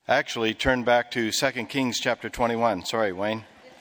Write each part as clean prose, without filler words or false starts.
Actually, turn back to 2 Kings chapter 21. Sorry, Wayne.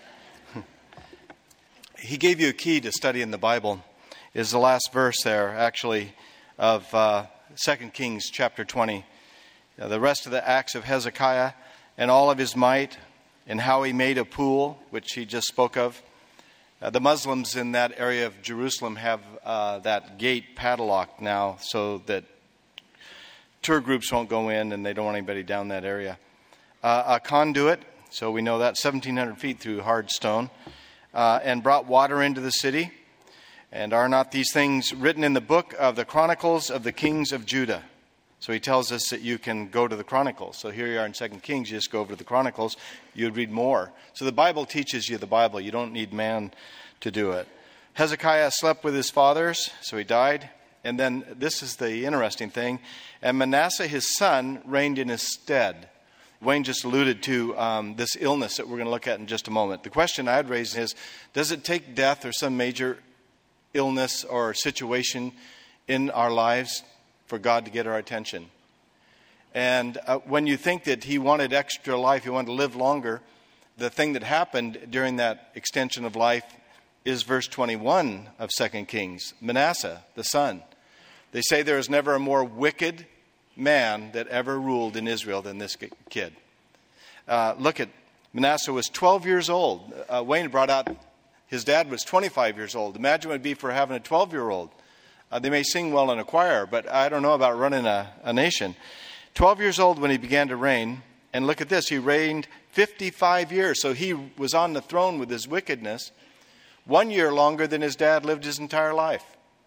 He gave you a key to studying the Bible. Is the last verse there, actually, of 2 Kings chapter 20. The rest of the acts of Hezekiah and all of his might and how he made a pool, which he just spoke of. The Muslims in that area of Jerusalem have that gate padlocked now so that tour groups won't go in and they don't want anybody down that area. A conduit, so we know that, 1,700 feet through hard stone, and brought water into the city. And are not these things written in the book of the Chronicles of the Kings of Judah? So he tells us that you can go to the Chronicles. So here you are in 2 Kings, you just go over to the Chronicles, you'd read more. So the Bible teaches you the Bible. You don't need man to do it. Hezekiah slept with his fathers, so he died. And then this is the interesting thing. And Manasseh, his son, reigned in his stead. Wayne just alluded to this illness that we're going to look at in just a moment. The question I'd raise is, does it take death or some major illness or situation in our lives for God to get our attention? And when you think that he wanted extra life, he wanted to live longer, the thing that happened during that extension of life is verse 21 of 2 Kings. Manasseh, the son. They say there is never a more wicked man that ever ruled in Israel than this kid. Look at Manasseh was 12 years old. Wayne brought out his dad was 25 years old. Imagine what it would be for having a 12-year-old. They may sing well in a choir, but I don't know about running a nation. 12 years old when he began to reign. And look at this. He reigned 55 years. So he was on the throne with his wickedness 1 year longer than his dad lived his entire life.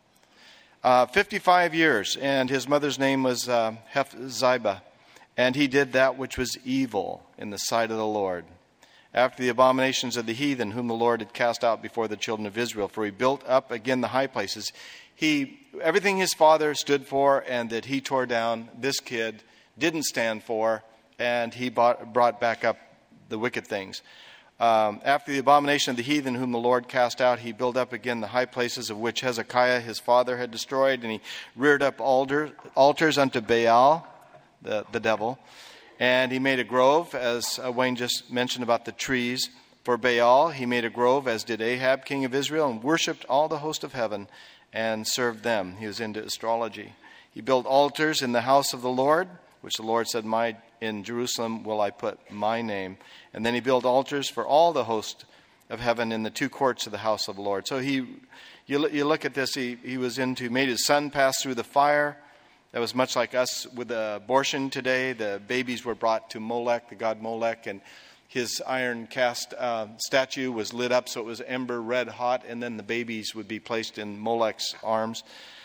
55 years. And his mother's name was Hephzibah. And he did that which was evil in the sight of the Lord, after the abominations of the heathen, whom the Lord had cast out before the children of Israel. For he built up again the high places. Everything his father stood for and that he tore down, this kid didn't stand for, and he brought back up the wicked things. After the abomination of the heathen, whom the Lord cast out, he built up again the high places of which Hezekiah his father had destroyed, and he reared up altars unto Baal, the devil. And he made a grove, as Wayne just mentioned about the trees, for Baal. He made a grove, as did Ahab, king of Israel, and worshipped all the host of heaven and served them. He was into astrology. He built altars in the house of the Lord, which the Lord said, in Jerusalem will I put my name. And then he built altars for all the host of heaven in the two courts of the house of the Lord. So you look at this, he made his son pass through the fire. That was much like us with abortion today. The babies were brought to Molech, the god Molech, and his iron cast statue was lit up so it was ember red hot, and then the babies would be placed in Molech's arms.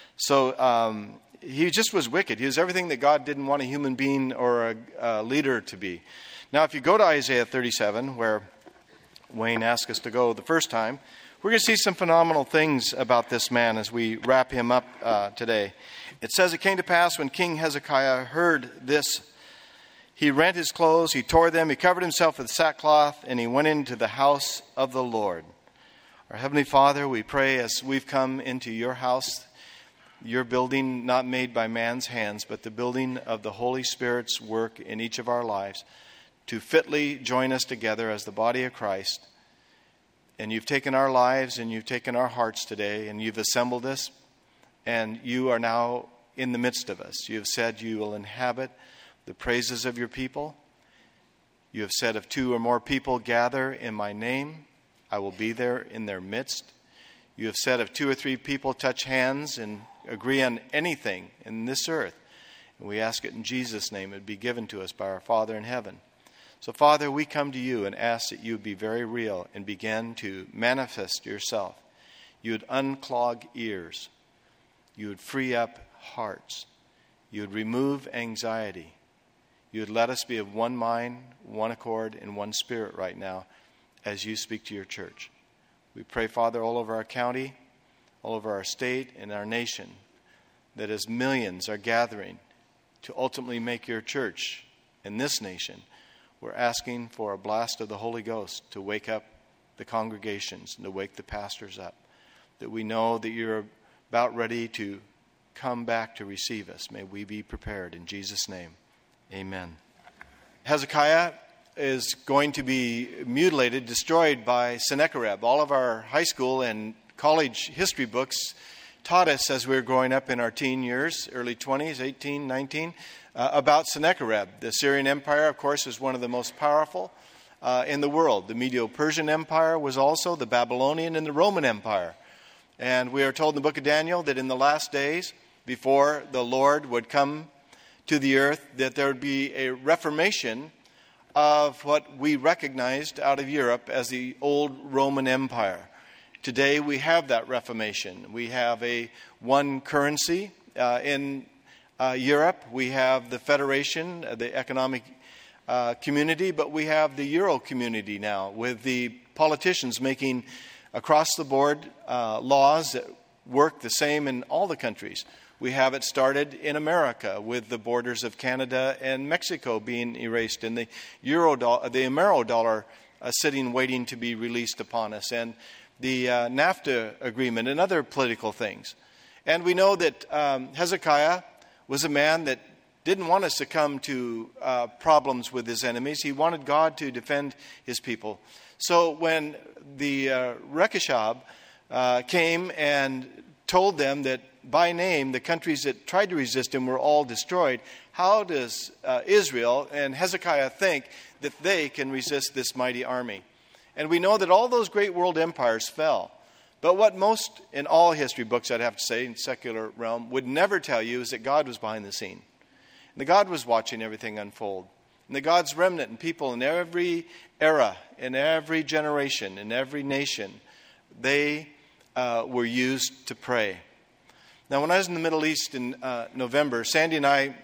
So he just was wicked. He was everything that God didn't want a human being or a leader to be. Now, if you go to Isaiah 37, where Wayne asked us to go the first time, we're going to see some phenomenal things about this man as we wrap him up today. It says, it came to pass when King Hezekiah heard this, he rent his clothes, he tore them, he covered himself with sackcloth, and he went into the house of the Lord. Our Heavenly Father, we pray as we've come into your house, your building not made by man's hands, but the building of the Holy Spirit's work in each of our lives, to fitly join us together as the body of Christ. And you've taken our lives and you've taken our hearts today, and you've assembled us, and you are now in the midst of us. You have said you will inhabit the praises of your people. You have said, if two or more people gather in my name, I will be there in their midst. You have said, if 2 or 3 people touch hands and agree on anything in this earth, and we ask it in Jesus' name, it be given to us by our Father in heaven. So, Father, we come to you and ask that you be very real and begin to manifest yourself. You would unclog ears. You would free up hearts. You would remove anxiety. You would let us be of one mind, one accord, and one spirit right now as you speak to your church. We pray, Father, all over our county, all over our state, and our nation, that as millions are gathering to ultimately make your church in this nation, we're asking for a blast of the Holy Ghost to wake up the congregations and to wake the pastors up, that we know that you're about ready to come back to receive us. May we be prepared. In Jesus' name, amen. Hezekiah is going to be mutilated, destroyed by Sennacherib. All of our high school and college history books taught us as we were growing up in our teen years, early 20s, 18, 19, about Sennacherib. The Syrian Empire, of course, is one of the most powerful in the world. The Medo-Persian Empire was also, the Babylonian and the Roman Empire. And we are told in the book of Daniel that in the last days, before the Lord would come to the earth, that there would be a reformation of what we recognized out of Europe as the old Roman Empire. Today we have that reformation. We have a one currency in Europe. We have the federation, the economic community, but we have the Euro community now, with the politicians making across-the-board laws that work the same in all the countries. We have it started in America with the borders of Canada and Mexico being erased, and the Amero dollar sitting waiting to be released upon us, and the NAFTA agreement and other political things. And we know that Hezekiah was a man that didn't want us to come to problems with his enemies. He wanted God to defend his people. So when the Rechashab came and told them that by name the countries that tried to resist him were all destroyed, how does Israel and Hezekiah think that they can resist this mighty army? And we know that all those great world empires fell. But what most in all history books, I'd have to say, in secular realm, would never tell you is that God was behind the scene. And that God was watching everything unfold. And that God's remnant and people in every era, in every generation, in every nation, they were used to pray. Now, when I was in the Middle East in November, Sandy and I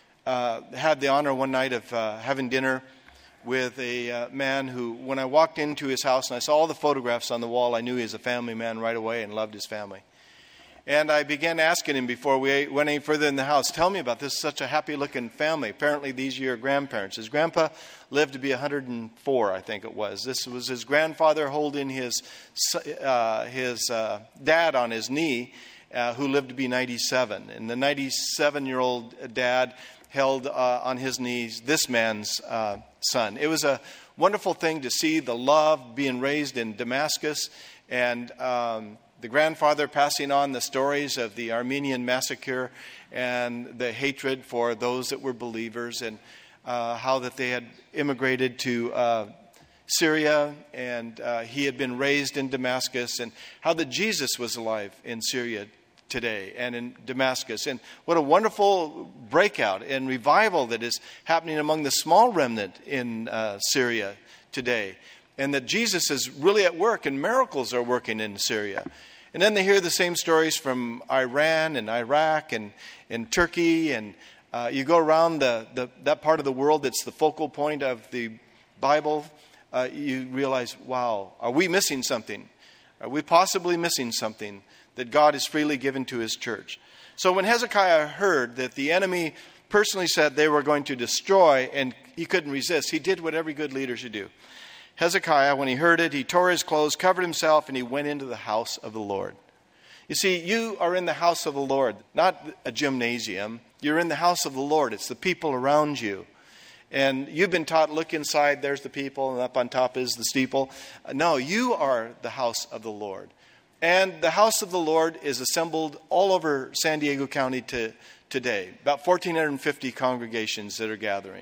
had the honor one night of having dinner with a man who, when I walked into his house and I saw all the photographs on the wall, I knew he was a family man right away and loved his family. And I began asking him before we went any further in the house, tell me about this, such a happy-looking family. Apparently, these are your grandparents. His grandpa lived to be 104, I think it was. This was his grandfather holding his dad on his knee, who lived to be 97. And the 97-year-old dad held on his knees this man's son. It was a wonderful thing to see the love being raised in Damascus, and the grandfather passing on the stories of the Armenian massacre and the hatred for those that were believers, and how that they had immigrated to Syria, and he had been raised in Damascus, and how that Jesus was alive in Syria today and in Damascus. And what a wonderful breakout and revival that is happening among the small remnant in Syria today. And that Jesus is really at work and miracles are working in Syria. And then they hear the same stories from Iran and Iraq and Turkey. And you go around that part of the world that's the focal point of the Bible, you realize, wow, are we missing something? Are we possibly missing something that God has freely given to his church? So when Hezekiah heard that the enemy personally said they were going to destroy and he couldn't resist, he did what every good leader should do. Hezekiah, when he heard it, he tore his clothes, covered himself, and he went into the house of the Lord. You see, you are in the house of the Lord, not a gymnasium. You're in the house of the Lord. It's the people around you. And you've been taught, look inside, there's the people, and up on top is the steeple. No, you are the house of the Lord. And the house of the Lord is assembled all over San Diego County today. About 1,450 congregations that are gathering.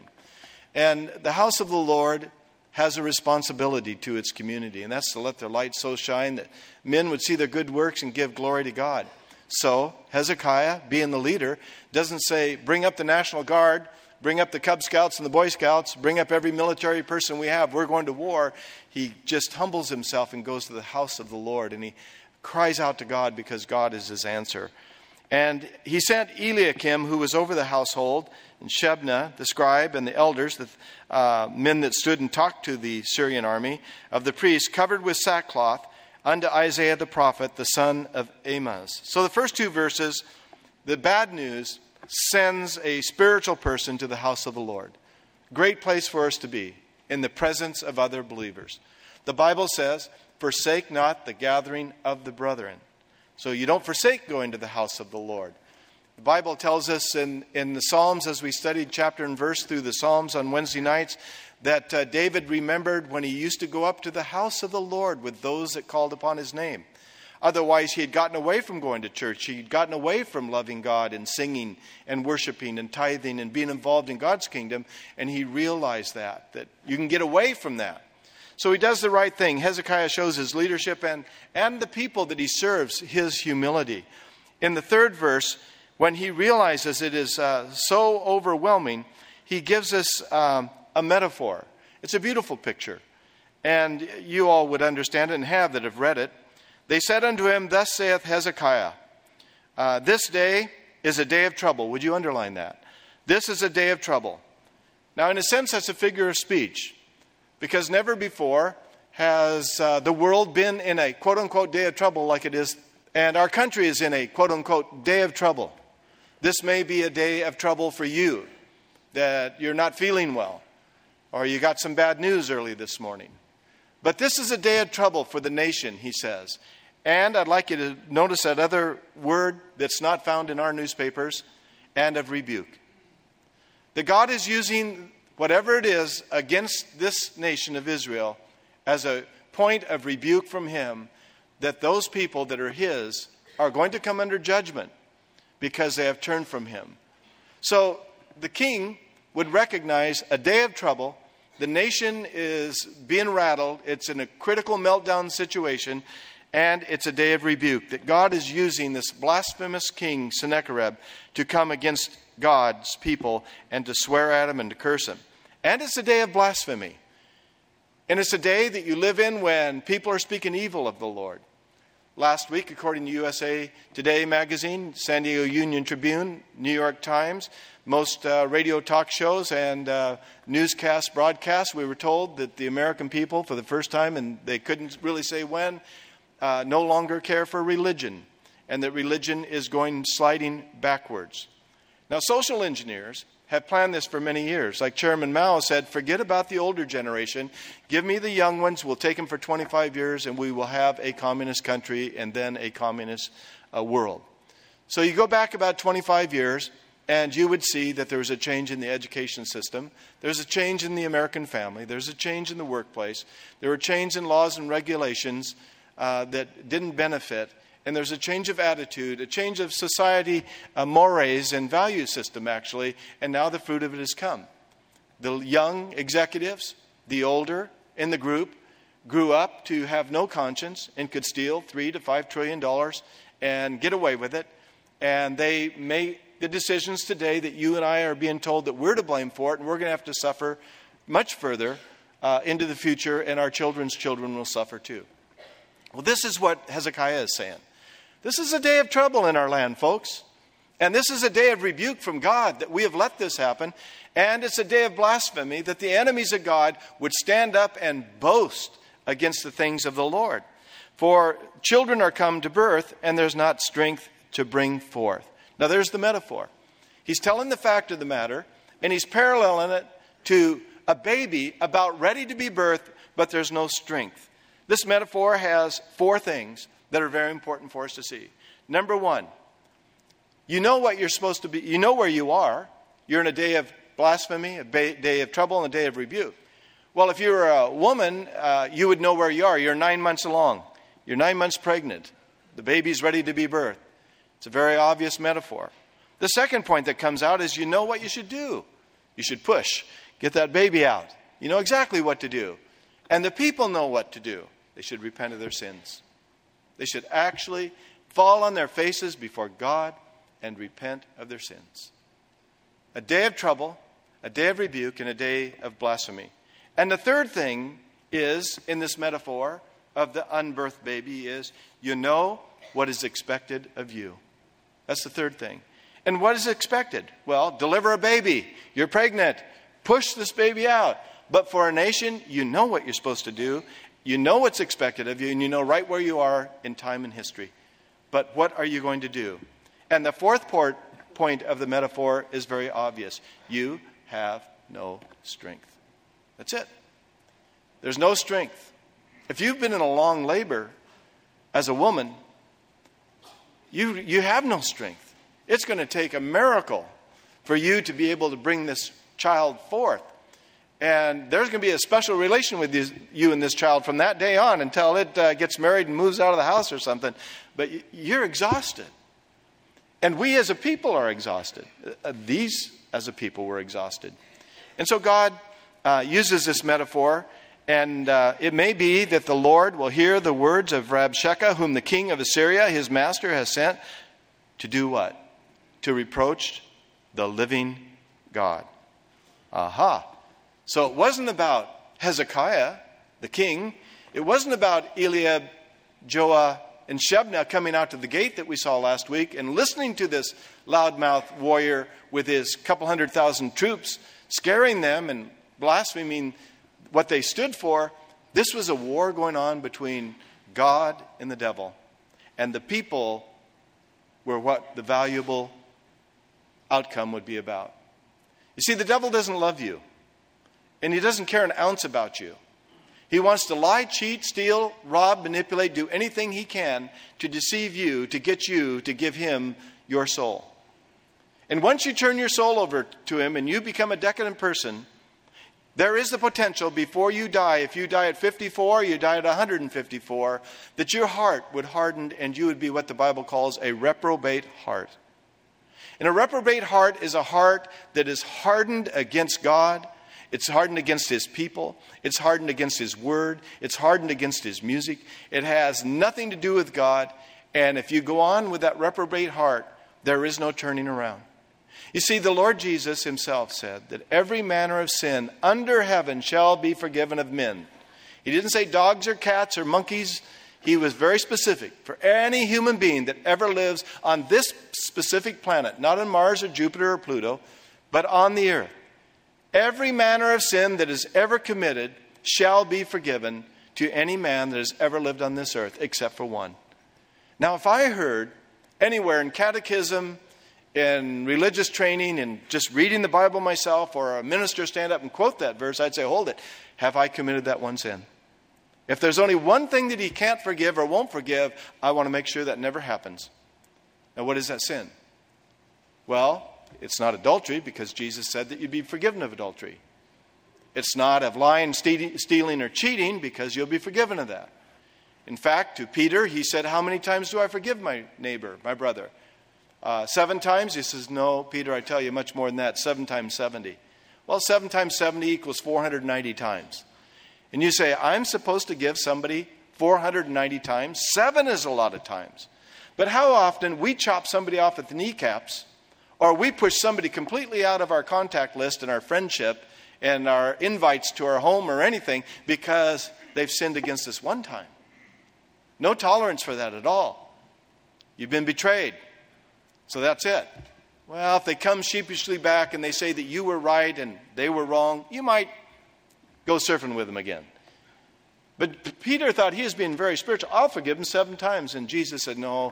And the house of the Lord has a responsibility to its community, and that's to let their light so shine that men would see their good works and give glory to God. So Hezekiah, being the leader, doesn't say, bring up the National Guard, bring up the Cub Scouts and the Boy Scouts, bring up every military person we have, we're going to war. He just humbles himself and goes to the house of the Lord, and he cries out to God because God is his answer. And he sent Eliakim, who was over the household, and Shebna, the scribe, and the elders, the men that stood and talked to the Syrian army of the priests, covered with sackcloth, unto Isaiah the prophet, the son of Amoz. So the first two verses, the bad news sends a spiritual person to the house of the Lord. Great place for us to be, in the presence of other believers. The Bible says, forsake not the gathering of the brethren. So you don't forsake going to the house of the Lord. The Bible tells us in the Psalms, as we studied chapter and verse through the Psalms on Wednesday nights, that David remembered when he used to go up to the house of the Lord with those that called upon his name. Otherwise, he had gotten away from going to church. He had gotten away from loving God and singing and worshiping and tithing and being involved in God's kingdom. And he realized that you can get away from that. So he does the right thing. Hezekiah shows his leadership and the people that he serves his humility. In the third verse, when he realizes it is so overwhelming, he gives us a metaphor. It's a beautiful picture. And you all would understand it and that have read it. They said unto him, Thus saith Hezekiah, this day is a day of trouble. Would you underline that? This is a day of trouble. Now, in a sense, that's a figure of speech, because never before has the world been in a quote-unquote day of trouble like it is, and our country is in a quote-unquote day of trouble. This may be a day of trouble for you, that you're not feeling well, or you got some bad news early this morning. But this is a day of trouble for the nation, he says. And I'd like you to notice that other word that's not found in our newspapers, and of rebuke. That God is using whatever it is against this nation of Israel as a point of rebuke from him, that those people that are his are going to come under judgment because they have turned from him. So the king would recognize a day of trouble. The nation is being rattled. It's in a critical meltdown situation, and it's a day of rebuke. That God is using this blasphemous king, Sennacherib, to come against God's people and to swear at him and to curse him. And it's a day of blasphemy. And it's a day that you live in when people are speaking evil of the Lord. Last week, according to USA Today magazine, San Diego Union Tribune, New York Times, most radio talk shows and newscast broadcasts, we were told that the American people, for the first time, and they couldn't really say when, no longer care for religion, and that religion is sliding backwards. Now, social engineers have planned this for many years. Like Chairman Mao said, forget about the older generation. Give me the young ones. We'll take them for 25 years, and we will have a communist country and then a communist world. So you go back about 25 years, and you would see that there was a change in the education system. There's a change in the American family. There's a change in the workplace. There were changes in laws and regulations that didn't benefit. And there's a change of attitude, a change of society mores and value system, actually. And now the fruit of it has come. The young executives, the older in the group, grew up to have no conscience and could steal $3 to $5 trillion and get away with it. And they make the decisions today that you and I are being told that we're to blame for it, and we're going to have to suffer much further into the future, and our children's children will suffer too. Well, this is what Hezekiah is saying. This is a day of trouble in our land, folks. And this is a day of rebuke from God that we have let this happen. And it's a day of blasphemy that the enemies of God would stand up and boast against the things of the Lord. For children are come to birth, and there's not strength to bring forth. Now there's the metaphor. He's telling the fact of the matter, and he's paralleling it to a baby about ready to be birthed, but there's no strength. This metaphor has four things that are very important for us to see. Number one, you know what you're supposed to be. You know where you are. You're in a day of blasphemy, a day of trouble, and a day of rebuke. Well, if you're a woman, you would know where you are. You're 9 months along. You're 9 months pregnant. The baby's ready to be birthed. It's a very obvious metaphor. The second point that comes out is you know what you should do. You should push. Get that baby out. You know exactly what to do. And the people know what to do. They should repent of their sins. They should actually fall on their faces before God and repent of their sins. A day of trouble, a day of rebuke, and a day of blasphemy. And the third thing is, in this metaphor of the unbirthed baby, is you know what is expected of you. That's the third thing. And what is expected? Well, deliver a baby. You're pregnant. Push this baby out. But for a nation, you know what you're supposed to do. You know what's expected of you, and you know right where you are in time and history. But what are you going to do? And the fourth point of the metaphor is very obvious. You have no strength. That's it. There's no strength. If you've been in a long labor as a woman, you have no strength. It's going to take a miracle for you to be able to bring this child forth. And there's going to be a special relation with you and this child from that day on until it gets married and moves out of the house or something. But you're exhausted. And we as a people are exhausted. These as a people were exhausted. And so God uses this metaphor. And it may be that the Lord will hear the words of Rabshakeh, whom the king of Assyria, his master, has sent to do what? To reproach the living God. Aha. So it wasn't about Hezekiah, the king. It wasn't about Eliab, Joah, and Shebna coming out to the gate that we saw last week and listening to this loudmouth warrior with his couple 100,000 troops, scaring them and blaspheming what they stood for. This was a war going on between God and the devil. And the people were what the valuable outcome would be about. You see, the devil doesn't love you. And he doesn't care an ounce about you. He wants to lie, cheat, steal, rob, manipulate, do anything he can to deceive you, to get you to give him your soul. And once you turn your soul over to him and you become a decadent person, there is the potential before you die, if you die at 54, you die at 154, that your heart would harden and you would be what the Bible calls a reprobate heart. And a reprobate heart is a heart that is hardened against God. It's hardened against his people. It's hardened against his word. It's hardened against his music. It has nothing to do with God. And if you go on with that reprobate heart, there is no turning around. You see, the Lord Jesus himself said that every manner of sin under heaven shall be forgiven of men. He didn't say dogs or cats or monkeys. He was very specific for any human being that ever lives on this specific planet, not on Mars or Jupiter or Pluto, but on the earth. Every manner of sin that is ever committed shall be forgiven to any man that has ever lived on this earth, except for one. Now, if I heard anywhere in catechism, in religious training, and just reading the Bible myself, or a minister stand up and quote that verse, I'd say, hold it. Have I committed that one sin? If there's only one thing that he can't forgive or won't forgive, I want to make sure that never happens. Now, what is that sin? Well, it's not adultery, because Jesus said that you'd be forgiven of adultery. It's not of lying, stealing, or cheating, because you'll be forgiven of that. In fact, to Peter, he said, how many times do I forgive my neighbor, my brother? 7 times? He says, no, Peter, I tell you much more than that, 7 times 70. Well, 7 times 70 equals 490 times. And you say, I'm supposed to give somebody 490 times? 7 is a lot of times. But how often we chop somebody off at the kneecaps, or we push somebody completely out of our contact list and our friendship and our invites to our home or anything because they've sinned against us one time. No tolerance for that at all. You've been betrayed. So that's it. Well, if they come sheepishly back and they say that you were right and they were wrong, you might go surfing with them again. But Peter thought he was being very spiritual. I'll forgive him 7 times. And Jesus said, no,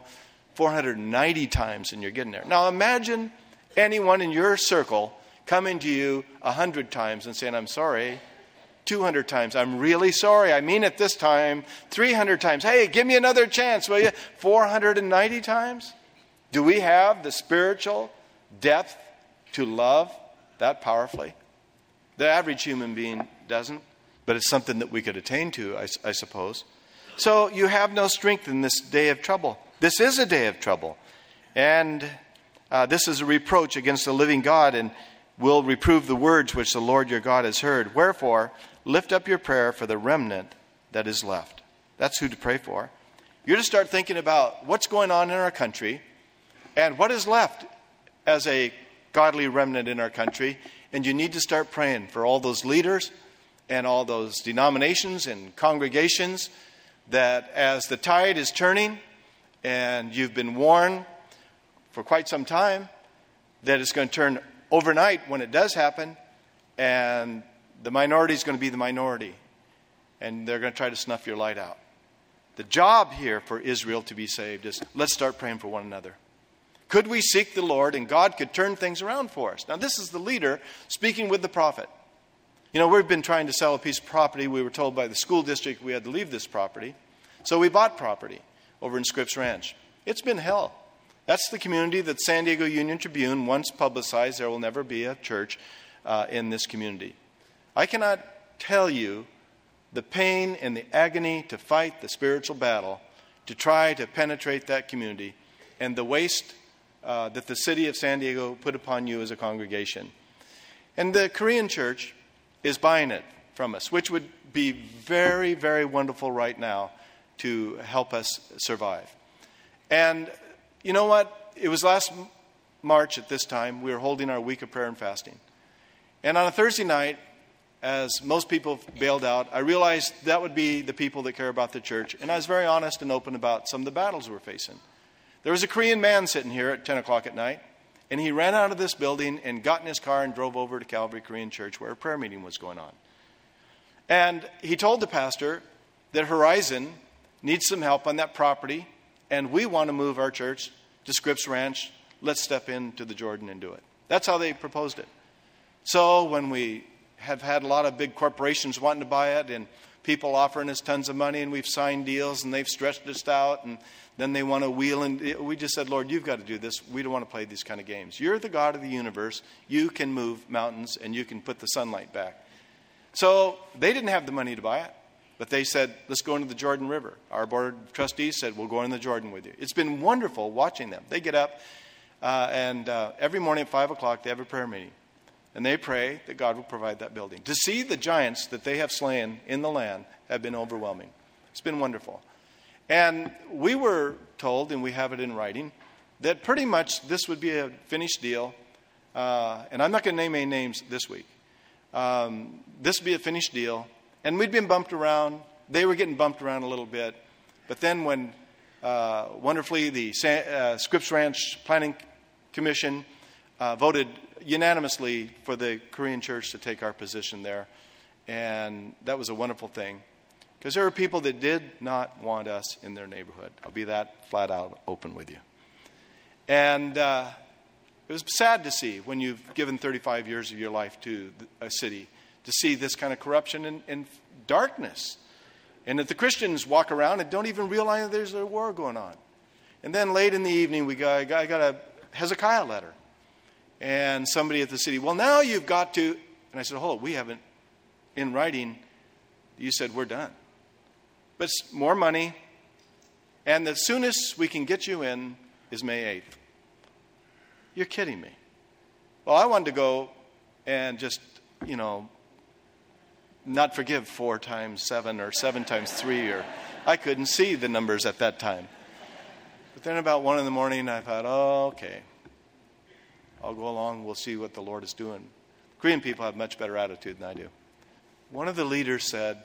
490 times and you're getting there. Now imagine anyone in your circle coming to you 100 times and saying, I'm sorry. 200 times, I'm really sorry. I mean it this time. 300 times, hey, give me another chance, will you? 490 times? Do we have the spiritual depth to love that powerfully? The average human being doesn't, but it's something that we could attain to, I suppose. So you have no strength in this day of trouble. This is a day of trouble. And this is a reproach against the living God, and will reprove the words which the Lord your God has heard. Wherefore, lift up your prayer for the remnant that is left. That's who to pray for. You're to start thinking about what's going on in our country and what is left as a godly remnant in our country. And you need to start praying for all those leaders and all those denominations and congregations that as the tide is turning, and you've been warned for quite some time that it's going to turn overnight when it does happen, and the minority is going to be the minority, and they're going to try to snuff your light out. The job here for Israel to be saved is, let's start praying for one another. Could we seek the Lord and God could turn things around for us? Now, this is the leader speaking with the prophet. You know, we've been trying to sell a piece of property. We were told by the school district we had to leave this property. So we bought property over in Scripps Ranch. It's been hell. That's the community that San Diego Union Tribune once publicized. There will never be a church in this community. I cannot tell you the pain and the agony to fight the spiritual battle, to try to penetrate that community, and the waste that the city of San Diego put upon you as a congregation. And the Korean church is buying it from us, which would be very, very wonderful right now to help us survive. And you know what? It was last March at this time, we were holding our week of prayer and fasting. And on a Thursday night, as most people bailed out, I realized that would be the people that care about the church. And I was very honest and open about some of the battles we're facing. There was a Korean man sitting here at 10 o'clock at night, and he ran out of this building and got in his car and drove over to Calvary Korean Church where a prayer meeting was going on. And he told the pastor that Horizon needs some help on that property, and we want to move our church to Scripps Ranch. Let's step into the Jordan and do it. That's how they proposed it. So when we have had a lot of big corporations wanting to buy it and people offering us tons of money, and we've signed deals and they've stretched us out, and then they want to wheel, and we just said, Lord, you've got to do this. We don't want to play these kind of games. You're the God of the universe. You can move mountains and you can put the sunlight back. So they didn't have the money to buy it, but they said, let's go into the Jordan River. Our board of trustees said, we'll go into the Jordan with you. It's been wonderful watching them. They get up and every morning at 5 o'clock they have a prayer meeting. And they pray that God will provide that building. To see the giants that they have slain in the land have been overwhelming. It's been wonderful. And we were told, and we have it in writing, that pretty much this would be a finished deal. And I'm not going to name any names this week. This would be a finished deal. And we'd been bumped around. They were getting bumped around a little bit. But then when, wonderfully, the Scripps Ranch Planning Commission voted unanimously for the Korean church to take our position there. And that was a wonderful thing. Because there were people that did not want us in their neighborhood. I'll be that flat out open with you. And it was sad to see when you've given 35 years of your life to a city to see this kind of corruption and darkness. And that the Christians walk around and don't even realize there's a war going on. And then late in the evening, I got a Hezekiah letter. And somebody at the city, well, now you've got to, and I said, hold on, we haven't, in writing, you said we're done. But it's more money, and the soonest we can get you in is May 8th. You're kidding me. Well, I wanted to go and just, not forgive 4 times 7 or 7 times 3, or I couldn't see the numbers at that time. But then about 1 in the morning, I thought, oh, okay. I'll go along. We'll see what the Lord is doing. Korean people have much better attitude than I do. One of the leaders said,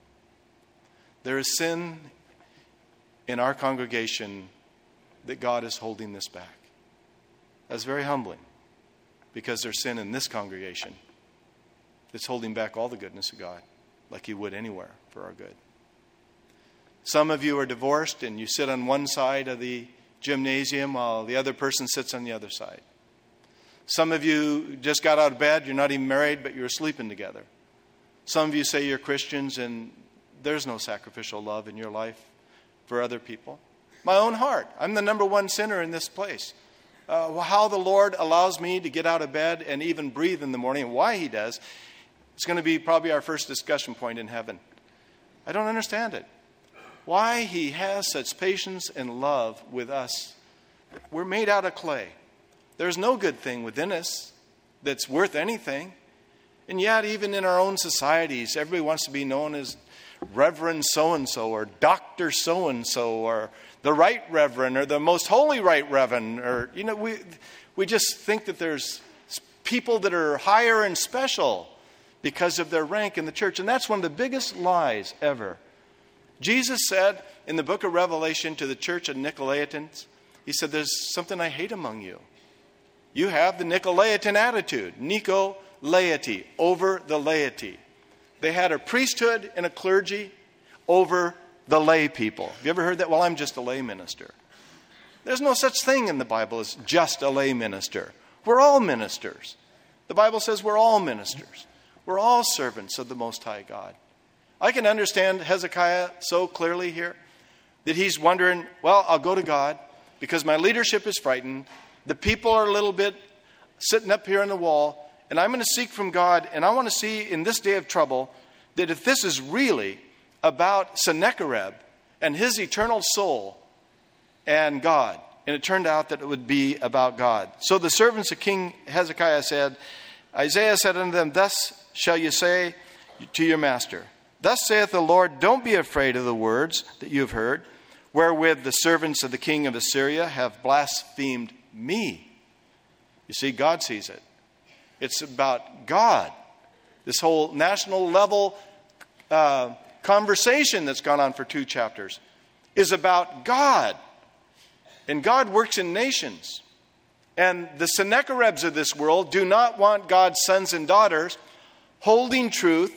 there is sin in our congregation that God is holding this back. That's very humbling, because there's sin in this congregation that's holding back all the goodness of God, like He would anywhere for our good. Some of you are divorced and you sit on one side of the gymnasium while the other person sits on the other side. Some of you just got out of bed, you're not even married, but you're sleeping together. Some of you say you're Christians and there's no sacrificial love in your life for other people. My own heart. I'm the number one sinner in this place. How the Lord allows me to get out of bed and even breathe in the morning, and why He does, it's going to be probably our first discussion point in heaven. I don't understand it. Why He has such patience and love with us. We're made out of clay. There's no good thing within us that's worth anything. And yet, even in our own societies, everybody wants to be known as Reverend so-and-so or Dr. so-and-so or the Right Reverend or the Most Holy Right Reverend. Or, we just think that there's people that are higher and special because of their rank in the church. And that's one of the biggest lies ever. Jesus said in the book of Revelation to the church of Nicolaitans, He said, there's something I hate among you. You have the Nicolaitan attitude, Nico-laity, over the laity. They had a priesthood and a clergy over the lay people. Have you ever heard that? Well, I'm just a lay minister. There's no such thing in the Bible as just a lay minister. We're all ministers. The Bible says we're all ministers. We're all servants of the Most High God. I can understand Hezekiah so clearly here that he's wondering, well, I'll go to God. because my leadership is frightened. The people are a little bit sitting up here on the wall, and I'm going to seek from God, and I want to see in this day of trouble that if this is really about Sennacherib and his eternal soul and God, and it turned out that it would be about God. So the servants of King Hezekiah said, Isaiah said unto them, thus shall you say to your master, thus saith the Lord, don't be afraid of the words that you have heard, wherewith the servants of the king of Assyria have blasphemed me. You see, God sees it. It's about God. This whole national level conversation that's gone on for 2 chapters is about God. And God works in nations. And the Sennacheribs of this world do not want God's sons and daughters holding truth,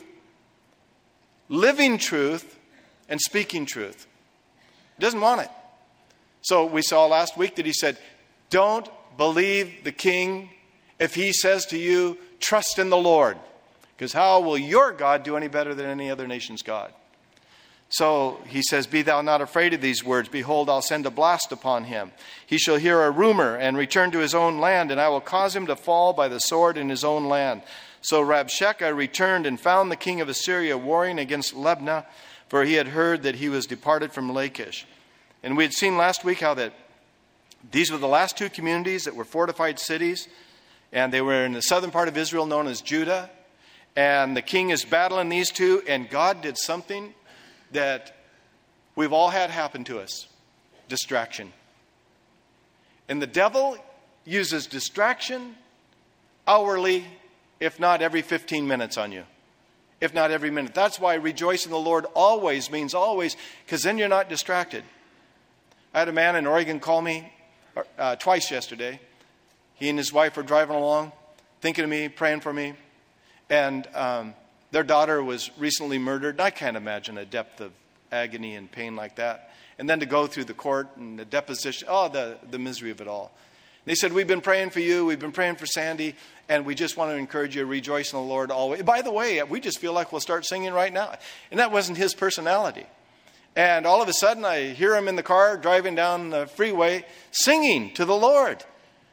living truth, and speaking truth. He doesn't want it. So we saw last week that he said, don't believe the king if he says to you, trust in the Lord. Because how will your God do any better than any other nation's God? So he says, be thou not afraid of these words. Behold, I'll send a blast upon him. He shall hear a rumor and return to his own land, and I will cause him to fall by the sword in his own land. So Rabshakeh returned and found the king of Assyria warring against Libnah, for he had heard that he was departed from Lachish. And we had seen last week how that these were the last 2 communities that were fortified cities, and they were in the southern part of Israel known as Judah. And the king is battling these 2, and God did something that we've all had happen to us. Distraction. And the devil uses distraction hourly, if not every 15 minutes on you. If not every minute. That's why rejoice in the Lord always means always, because then you're not distracted. I had a man in Oregon call me twice yesterday. He and his wife were driving along, thinking of me, praying for me. And their daughter was recently murdered. I can't imagine a depth of agony and pain like that. And then to go through the court and the deposition, the misery of it all. They said, we've been praying for you. We've been praying for Sandy. And we just want to encourage you to rejoice in the Lord always. By the way, we just feel like we'll start singing right now. And that wasn't his personality. And all of a sudden, I hear him in the car driving down the freeway singing to the Lord.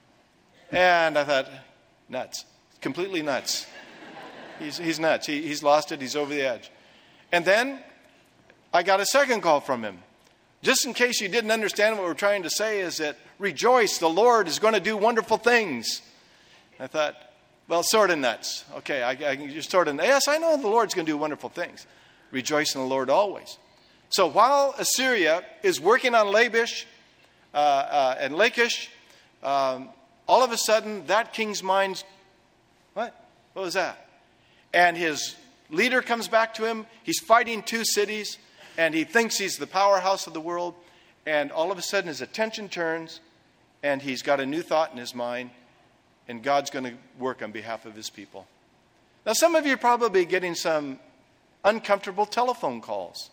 And I thought, nuts. Completely nuts. He's nuts. He's lost it. He's over the edge. And then I got a second call from him. Just in case you didn't understand what we're trying to say is that rejoice, the Lord is going to do wonderful things. I thought, well, sort of nuts. Okay, I just sort of, yes, I know the Lord's going to do wonderful things. Rejoice in the Lord always. So while Assyria is working on Lachish and Lachish, all of a sudden that king's mind's, what? What was that? And his leader comes back to him. He's fighting 2 cities, and he thinks he's the powerhouse of the world. And all of a sudden his attention turns, and he's got a new thought in his mind, and God's going to work on behalf of his people. Now, some of you are probably getting some uncomfortable telephone calls.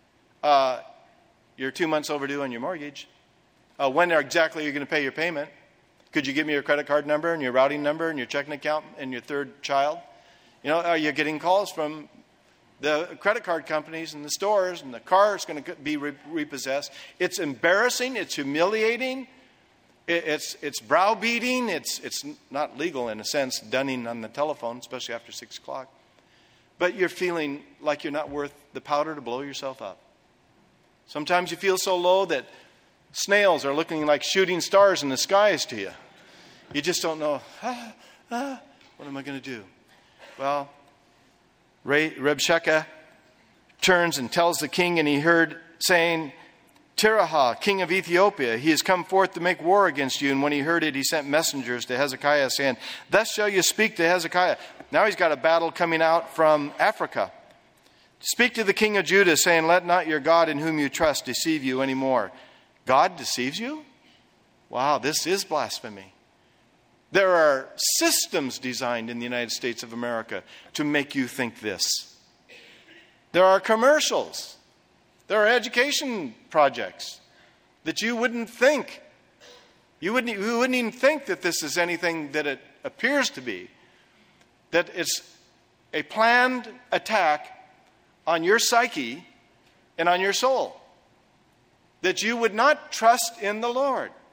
You're 2 months overdue on your mortgage. When exactly are you going to pay your payment? Could you give me your credit card number and your routing number and your checking account and your 3rd child? You know, are you getting calls from the credit card companies and the stores, and the car is going to be repossessed? It's embarrassing. It's humiliating. It's browbeating. It's not legal in a sense, dunning on the telephone, especially after 6 o'clock. But you're feeling like you're not worth the powder to blow yourself up. Sometimes you feel so low that snails are looking like shooting stars in the skies to you. You just don't know, what am I going to do? Well, Rabshakeh turns and tells the king, and he heard saying, Tirhah, king of Ethiopia, he has come forth to make war against you. And when he heard it, he sent messengers to Hezekiah, saying, thus shall you speak to Hezekiah. Now he's got a battle coming out from Africa. Speak to the king of Judah, saying, let not your God in whom you trust deceive you anymore. God deceives you? Wow, this is blasphemy. There are systems designed in the United States of America to make you think this. There are commercials. There are education projects that you wouldn't think. You wouldn't even think that this is anything that it appears to be. That it's a planned attack on your psyche and on your soul. That you would not trust in the Lord.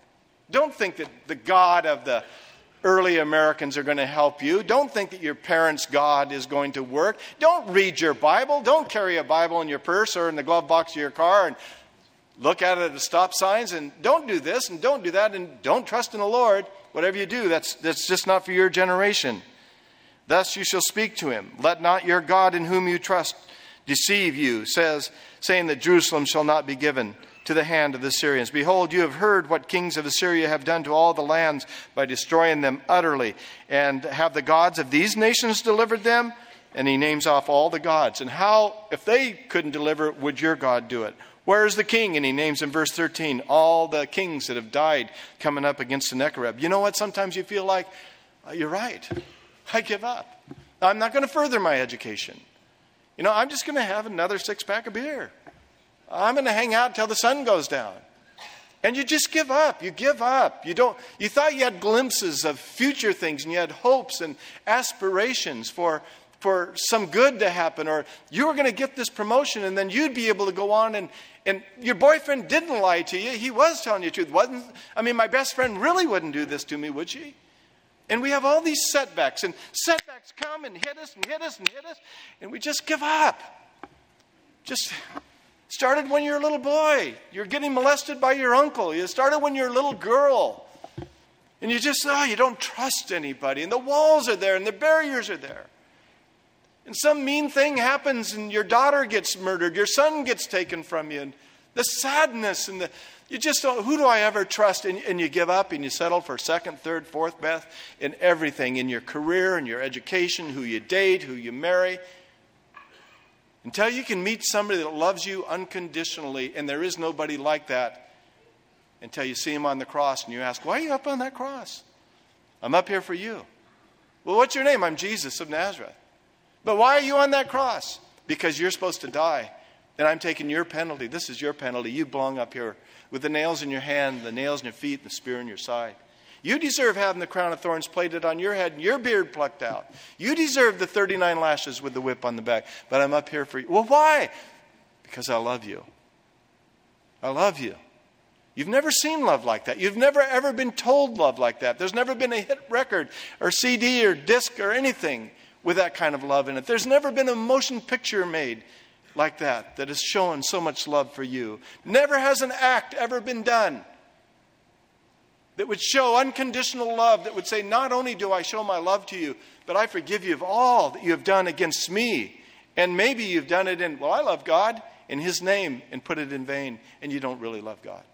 Don't think that the God of the early Americans are going to help you. Don't think that your parents' God is going to work. Don't read your Bible. Don't carry a Bible in your purse or in the glove box of your car and look at it at the stop signs. And don't do this and don't do that and don't trust in the Lord. Whatever you do, that's just not for your generation. Thus you shall speak to him. Let not your God in whom you trust deceive you, saying that Jerusalem shall not be given to the hand of the Syrians. Behold, you have heard what kings of Assyria have done to all the lands by destroying them utterly. And have the gods of these nations delivered them? And he names off all the gods. And how, if they couldn't deliver it, would your God do it? Where is the king? And he names in verse 13 all the kings that have died coming up against Sennacherib. You know what? Sometimes you feel like, you're right. I give up. I'm not going to further my education. I'm just going to have another 6-pack of beer. I'm going to hang out until the sun goes down. And you just give up. You give up. You thought you had glimpses of future things and you had hopes and aspirations for some good to happen, or you were going to get this promotion and then you'd be able to go on and your boyfriend didn't lie to you. He was telling you the truth. My best friend really wouldn't do this to me, would she? And we have all these setbacks, and setbacks come and hit us and hit us and hit us, and we just give up. Just started when you're a little boy. You're getting molested by your uncle. You started when you're a little girl. And you just, you don't trust anybody. And the walls are there and the barriers are there. And some mean thing happens and your daughter gets murdered. Your son gets taken from you. And the sadness and you just don't, who do I ever trust? And you give up and you settle for second, third, fourth best in everything. In your career, in your education, who you date, who you marry. Until you can meet somebody that loves you unconditionally, and there is nobody like that, until you see him on the cross and you ask, why are you up on that cross? I'm up here for you. Well, what's your name? I'm Jesus of Nazareth. But why are you on that cross? Because you're supposed to die, and I'm taking your penalty. This is your penalty. You belong up here with the nails in your hand, the nails in your feet, and the spear in your side. You deserve having the crown of thorns plaited on your head and your beard plucked out. You deserve the 39 lashes with the whip on the back. But I'm up here for you. Well, why? Because I love you. I love you. You've never seen love like that. You've never ever been told love like that. There's never been a hit record or CD or disc or anything with that kind of love in it. There's never been a motion picture made like that has shown so much love for you. Never has an act ever been done that would show unconditional love, that would say, not only do I show my love to you, but I forgive you of all that you have done against me. And maybe you've done it in, I love God in his name, and put it in vain, and you don't really love God.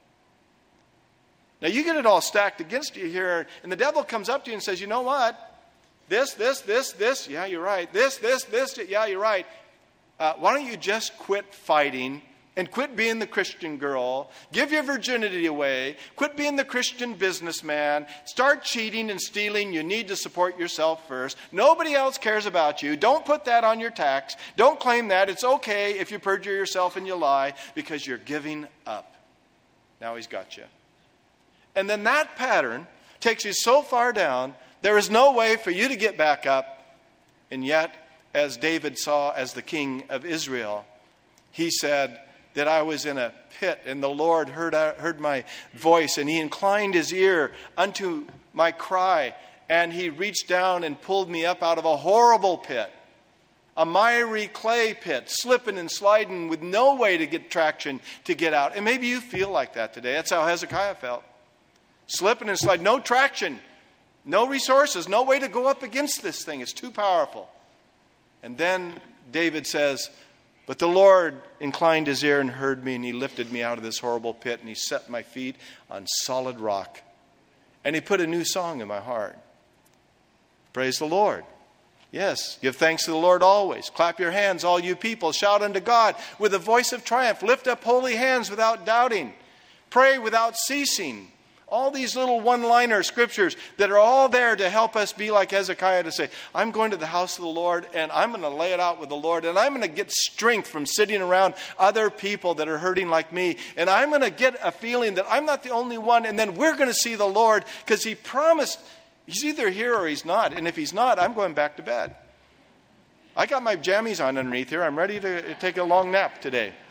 Now you get it all stacked against you here, and the devil comes up to you and says, you know what? This, yeah, you're right. This, yeah, you're right. Why don't you just quit fighting and quit being the Christian girl, give your virginity away, quit being the Christian businessman, start cheating and stealing. You need to support yourself first. Nobody else cares about you. Don't put that on your tax. Don't claim that. It's okay if you perjure yourself and you lie because you're giving up. Now he's got you. And then that pattern takes you so far down, there is no way for you to get back up. And yet, as David saw as the king of Israel, he said that I was in a pit, and the Lord heard my voice, and he inclined his ear unto my cry, and he reached down and pulled me up out of a horrible pit, a miry clay pit, slipping and sliding with no way to get traction to get out. And maybe you feel like that today. That's how Hezekiah felt. Slipping and sliding, no traction, no resources, no way to go up against this thing. It's too powerful. And then David says, but the Lord inclined his ear and heard me, and he lifted me out of this horrible pit, and he set my feet on solid rock. And he put a new song in my heart. Praise the Lord. Yes, give thanks to the Lord always. Clap your hands, all you people. Shout unto God with a voice of triumph. Lift up holy hands without doubting. Pray without ceasing. All these little one-liner scriptures that are all there to help us be like Hezekiah, to say, I'm going to the house of the Lord and I'm going to lay it out with the Lord, and I'm going to get strength from sitting around other people that are hurting like me, and I'm going to get a feeling that I'm not the only one, and then we're going to see the Lord, because he promised he's either here or he's not, and if he's not, I'm going back to bed. I got my jammies on underneath here. I'm ready to take a long nap today.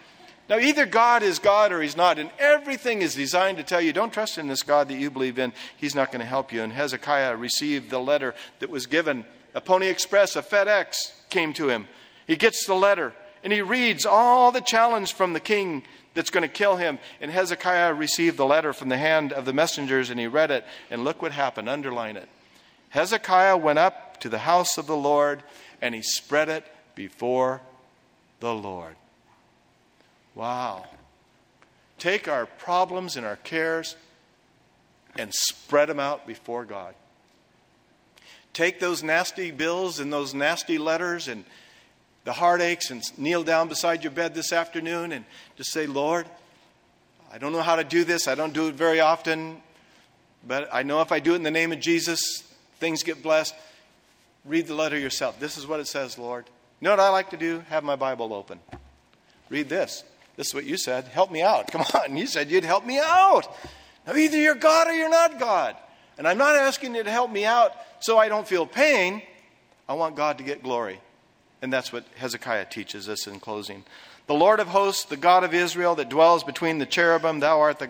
Now, either God is God or he's not, and everything is designed to tell you, don't trust in this God that you believe in. He's not going to help you. And Hezekiah received the letter that was given. A Pony Express, a FedEx came to him. He gets the letter, and he reads all the challenge from the king that's going to kill him. And Hezekiah received the letter from the hand of the messengers, and he read it. And look what happened. Underline it. Hezekiah went up to the house of the Lord, and he spread it before the Lord. Wow. Take our problems and our cares and spread them out before God. Take those nasty bills and those nasty letters and the heartaches and kneel down beside your bed this afternoon and just say, Lord, I don't know how to do this. I don't do it very often. But I know if I do it in the name of Jesus, things get blessed. Read the letter yourself. This is what it says, Lord. You know what I like to do? Have my Bible open. Read this. This is what you said. Help me out. Come on. You said you'd help me out. Now, either you're God or you're not God. And I'm not asking you to help me out so I don't feel pain. I want God to get glory. And that's what Hezekiah teaches us in closing. The Lord of hosts, the God of Israel that dwells between the cherubim, thou art the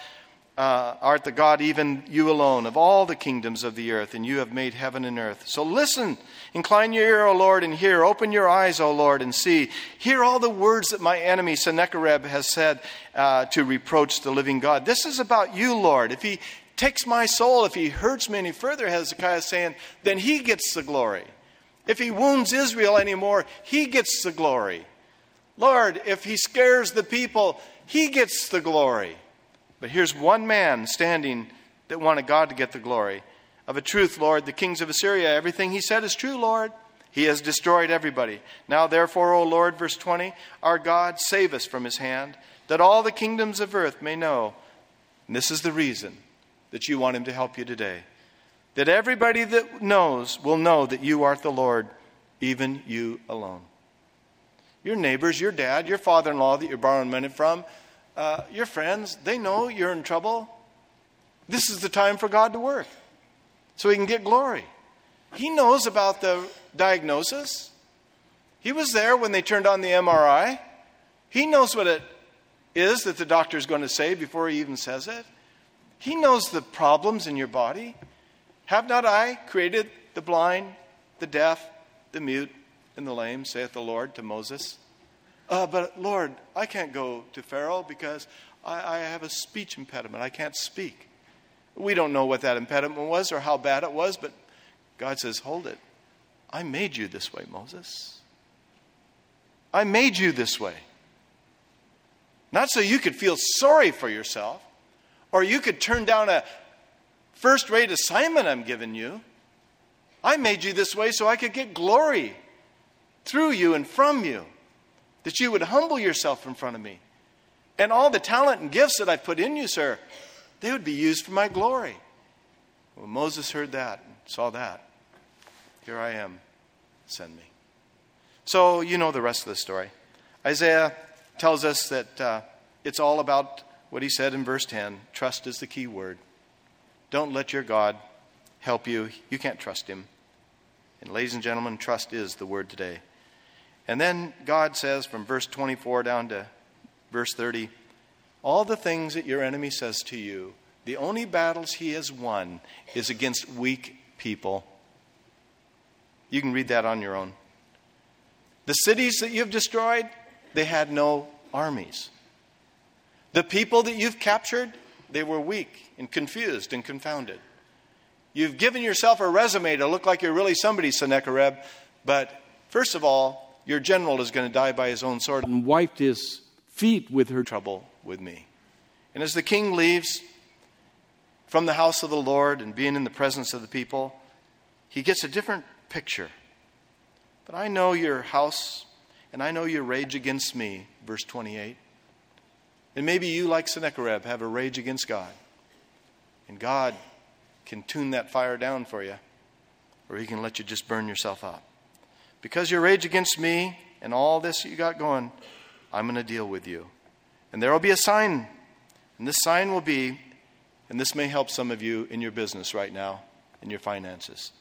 God, even you alone, of all the kingdoms of the earth, and you have made heaven and earth. So listen, incline your ear, O Lord, and hear. Open your eyes, O Lord, and see. Hear all the words that my enemy Sennacherib has said to reproach the living God. This is about you, Lord. If he takes my soul, if he hurts me any further, Hezekiah is saying, then he gets the glory. If he wounds Israel anymore, he gets the glory. Lord, if he scares the people, he gets the glory. But here's one man standing that wanted God to get the glory. Of a truth, Lord, the kings of Assyria, everything he said is true, Lord. He has destroyed everybody. Now, therefore, O Lord, verse 20, our God, save us from his hand, that all the kingdoms of earth may know. And this is the reason that you want him to help you today. That everybody that knows will know that you are the Lord, even you alone. Your neighbors, your dad, your father-in-law that you're borrowing money from, your friends, they know you're in trouble. This is the time for God to work so he can get glory. He knows about the diagnosis. He was there when they turned on the MRI. He knows what it is that the doctor is going to say before he even says it. He knows the problems in your body. Have not I created the blind, the deaf, the mute, and the lame, saith the Lord to Moses? But Lord, I can't go to Pharaoh because I have a speech impediment. I can't speak. We don't know what that impediment was or how bad it was, but God says, hold it. I made you this way, Moses. I made you this way. Not so you could feel sorry for yourself or you could turn down a first-rate assignment I'm giving you. I made you this way so I could get glory through you and from you. That you would humble yourself in front of me. And all the talent and gifts that I put in you, sir, they would be used for my glory. When Moses heard that and saw that, here I am, send me. So you know the rest of the story. Isaiah tells us that it's all about what he said in verse 10. Trust is the key word. Don't let your God help you. You can't trust him. And ladies and gentlemen, trust is the word today. And then God says from verse 24 down to verse 30, all the things that your enemy says to you, the only battles he has won is against weak people. You can read that on your own. The cities that you've destroyed, they had no armies. The people that you've captured, they were weak and confused and confounded. You've given yourself a resume to look like you're really somebody, Sennacherib, but first of all, your general is going to die by his own sword. And wiped his feet with her trouble with me. And as the king leaves from the house of the Lord and being in the presence of the people, he gets a different picture. But I know your house, and I know your rage against me, verse 28. And maybe you, like Sennacherib, have a rage against God. And God can tune that fire down for you, or he can let you just burn yourself up. Because your rage against me and all this you got going, I'm going to deal with you. And there will be a sign. And this sign will be, and this may help some of you in your business right now, in your finances.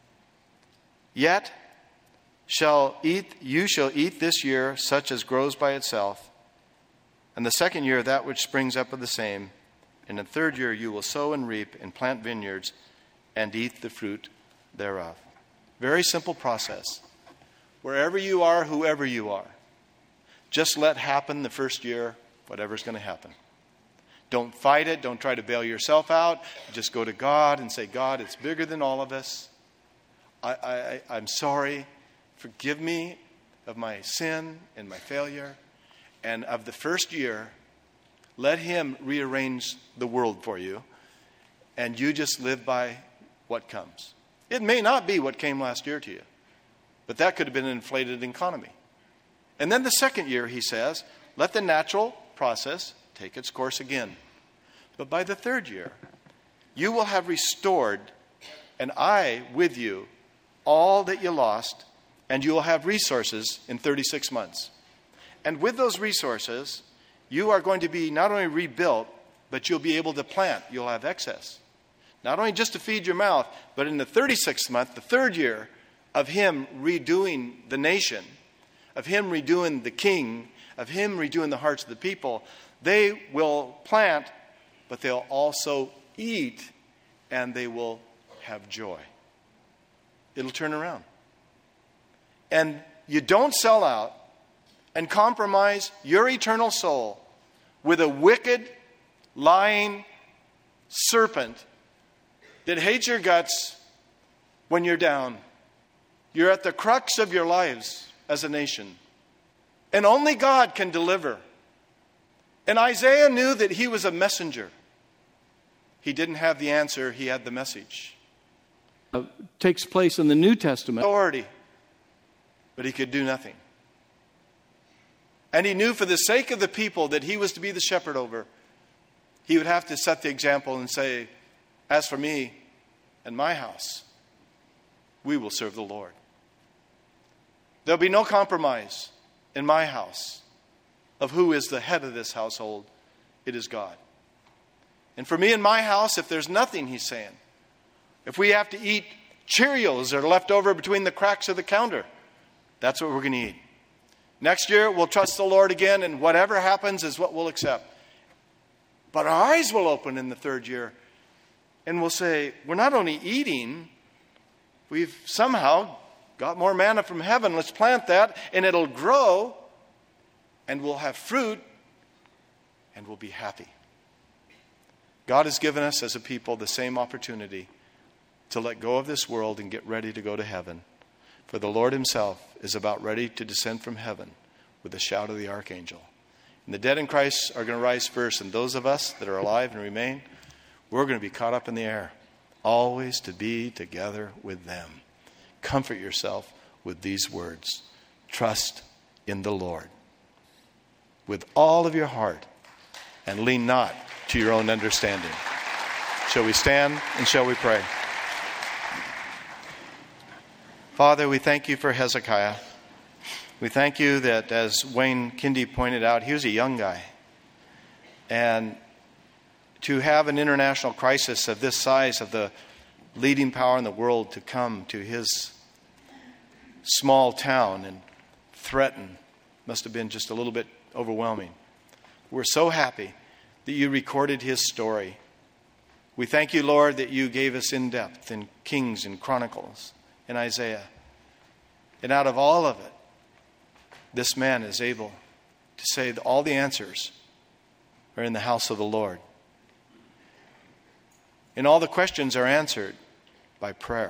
Yet you shall eat this year such as grows by itself, And the second year, that which springs up of the same. In the third year, you will sow and reap and plant vineyards and eat the fruit thereof. Very simple process. Wherever you are, whoever you are, just let happen the first year, whatever's going to happen. Don't fight it. Don't try to bail yourself out. Just go to God and say, God, it's bigger than all of us. I'm sorry. Forgive me of my sin and my failure. And of the first year, let Him rearrange the world for you. And you just live by what comes. It may not be what came last year to you. But that could have been an inflated economy. And then the second year, he says, let the natural process take its course again. But by the third year, you will have restored, and I with you, all that you lost, and you will have resources in 36 months. And with those resources, you are going to be not only rebuilt, but you'll be able to plant. You'll have excess. Not only just to feed your mouth, but in the 36th month, the third year of Him redoing the nation, of Him redoing the king, of Him redoing the hearts of the people, they will plant, but they'll also eat, and they will have joy. It'll turn around. And you don't sell out and compromise your eternal soul with a wicked, lying serpent that hates your guts when you're down. You're at the crux of your lives as a nation. And only God can deliver. And Isaiah knew that he was a messenger. He didn't have the answer, he had the message. Takes place in the New Testament. Authority. But he could do nothing. And he knew for the sake of the people that he was to be the shepherd over, he would have to set the example and say, as for me and my house, we will serve the Lord. There'll be no compromise in my house of who is the head of this household. It is God. And for me and my house, if there's nothing, he's saying, if we have to eat Cheerios that are left over between the cracks of the counter, that's what we're going to eat. Next year, we'll trust the Lord again, and whatever happens is what we'll accept. But our eyes will open in the third year, and we'll say, we're not only eating, we've somehow got more manna from heaven. Let's plant that, and it'll grow, and we'll have fruit, and we'll be happy. God has given us as a people the same opportunity to let go of this world and get ready to go to heaven. For the Lord Himself is about ready to descend from heaven with the shout of the archangel. And the dead in Christ are going to rise first, and those of us that are alive and remain, we're going to be caught up in the air, always to be together with them. Comfort yourself with these words. Trust in the Lord with all of your heart, and lean not to your own understanding. Shall we stand and shall we pray? Father, we thank you for Hezekiah. We thank you that, as Wayne Kindy pointed out, he was a young guy. And to have an international crisis of this size, of the leading power in the world, to come to his small town and threaten, must have been just a little bit overwhelming. We're so happy that you recorded his story. We thank you, Lord, that you gave us in depth in Kings and Chronicles and Isaiah. And out of all of it, this man is able to say that all the answers are in the house of the Lord. And all the questions are answered by prayer.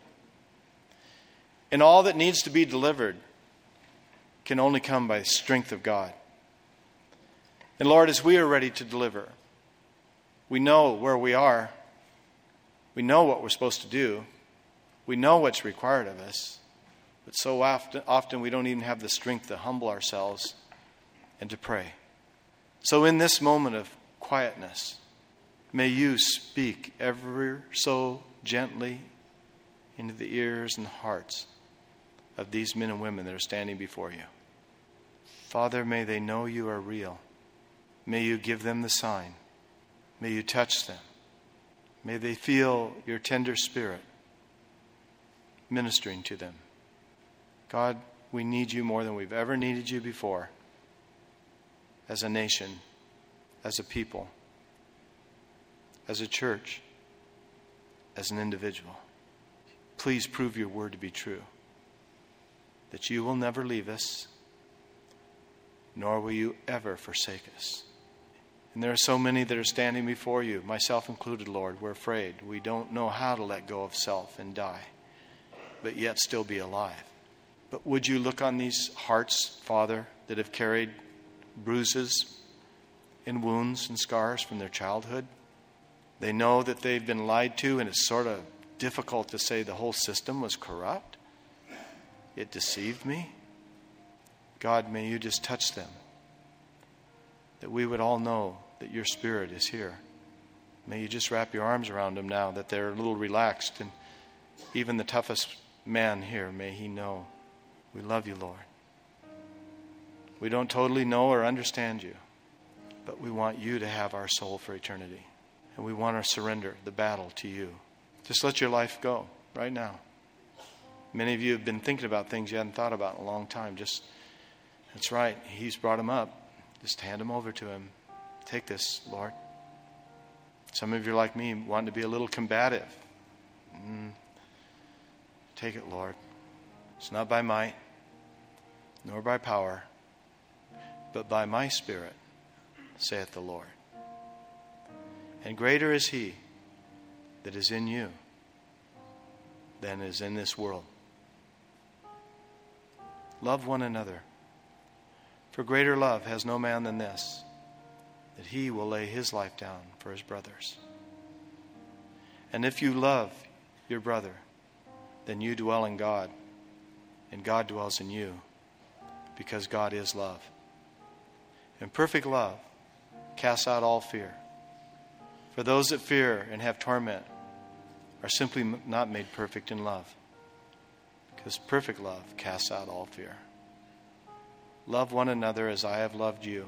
And all that needs to be delivered can only come by the strength of God. And Lord, as we are ready to deliver, we know where we are. We know what we're supposed to do. We know what's required of us. But so often we don't even have the strength to humble ourselves and to pray. So in this moment of quietness, may you speak ever so gently into the ears and hearts of these men and women that are standing before you. Father, may they know you are real. May you give them the sign. May you touch them. May they feel your tender spirit ministering to them. God, we need you more than we've ever needed you before. as a nation, as a people, as a church, as an individual. Please prove your word to be true, that you will never leave us, nor will you ever forsake us. And there are so many that are standing before you, myself included, Lord. We're afraid. We don't know how to let go of self and die, but yet still be alive. But would you look on these hearts, Father, that have carried bruises and wounds and scars from their childhood? They know that they've been lied to, and it's sort of difficult to say the whole system was corrupt. It deceived me. God, may you just touch them, that we would all know that your Spirit is here. May you just wrap your arms around them now, that they're a little relaxed, and even the toughest man here, may he know we love you, Lord. We don't totally know or understand you, but we want you to have our soul for eternity, and we want to surrender the battle to you. Just let your life go right now. Many of you have been thinking about things you hadn't thought about in a long time. That's right. He's brought them up. Just hand them over to him. Take this, Lord. Some of you are like me, wanting to be a little combative. Take it, Lord. It's not by might, nor by power, but by my Spirit, saith the Lord. And greater is he that is in you than is in this world. Love one another. For greater love has no man than this, that he will lay his life down for his brothers. And if you love your brother, then you dwell in God, and God dwells in you, because God is love. And perfect love casts out all fear. For those that fear and have torment are simply not made perfect in love, because perfect love casts out all fear. Love one another as I have loved you.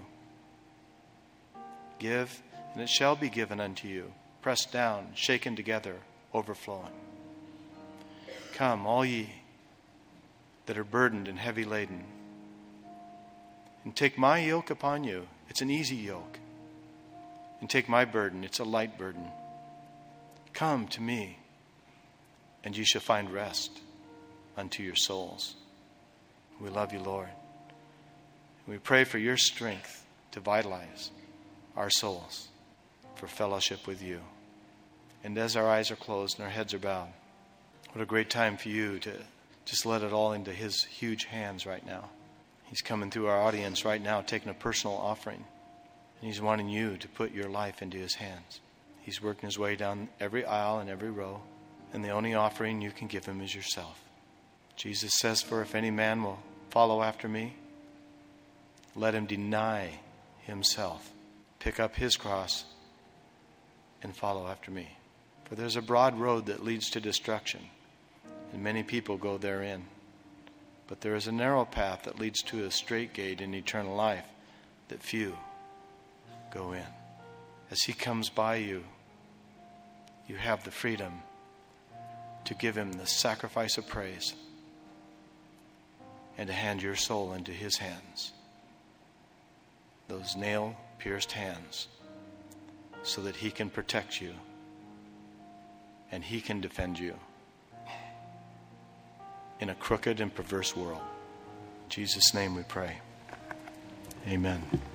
Give, and it shall be given unto you, pressed down, shaken together, overflowing. Come, all ye that are burdened and heavy laden, and take my yoke upon you. It's an easy yoke. And take my burden. It's a light burden. Come to me, and ye shall find rest unto your souls. We love you, Lord. We pray for your strength to vitalize our souls for fellowship with you. And as our eyes are closed and our heads are bowed, what a great time for you to just let it all into his huge hands right now. He's coming through our audience right now, taking a personal offering. And he's wanting you to put your life into his hands. He's working his way down every aisle and every row. And the only offering you can give him is yourself. Jesus says, for if any man will follow after me, let him deny himself, pick up his cross, and follow after me. For there's a broad road that leads to destruction, and many people go therein. But there is a narrow path that leads to a straight gate in eternal life that few go in. As he comes by you, you have the freedom to give him the sacrifice of praise and to hand your soul into his hands. Those nail-pierced hands, so that he can protect you and he can defend you in a crooked and perverse world. In Jesus' name we pray. Amen.